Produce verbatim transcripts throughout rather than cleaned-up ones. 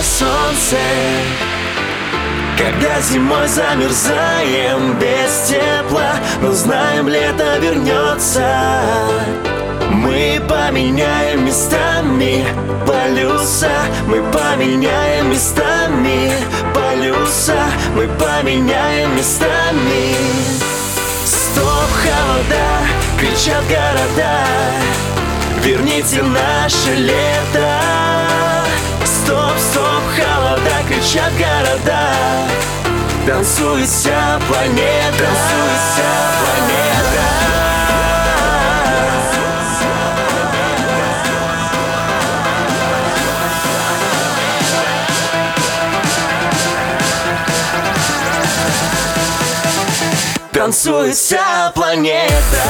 солнце. Когда зимой замерзаем без тепла, но знаем, лето вернется. Мы поменяем местами полюса, мы поменяем местами полюса, мы поменяем местами. Стоп, холода, кричат города, верните наше лето. Стоп, стоп, холода, кричат города, танцует вся планета, танцует вся планета. Танцует вся планета.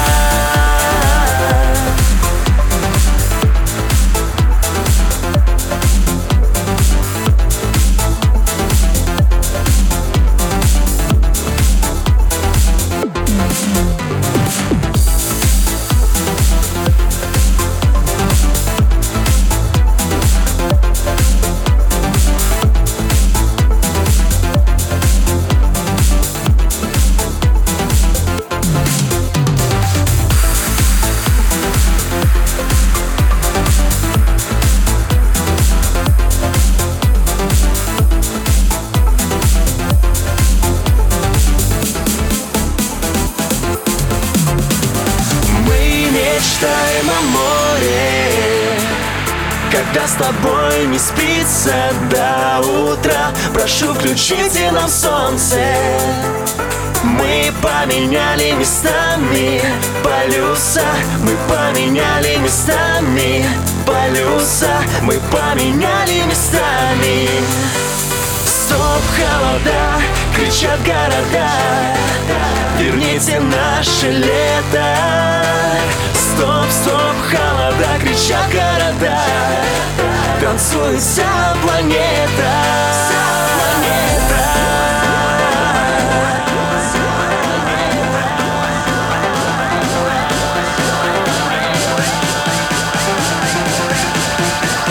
Мечтаем о море, когда с тобой не спится до утра. Прошу, включите нам солнце. Мы поменяли местами полюса, мы поменяли местами полюса, мы поменяли местами. Стоп, холода, кричат города, верните наше лето. Стоп, стоп, холода, кричат города, танцует вся планета, вся планета.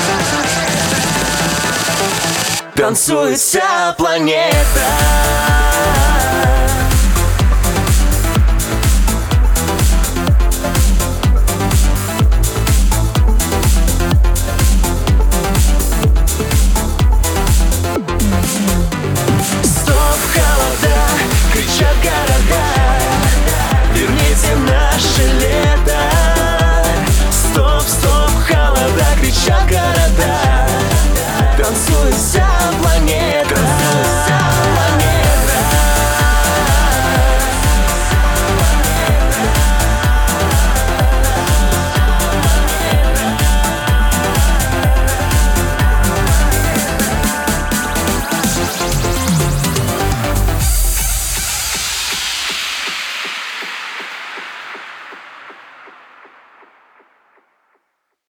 Танцует вся планета.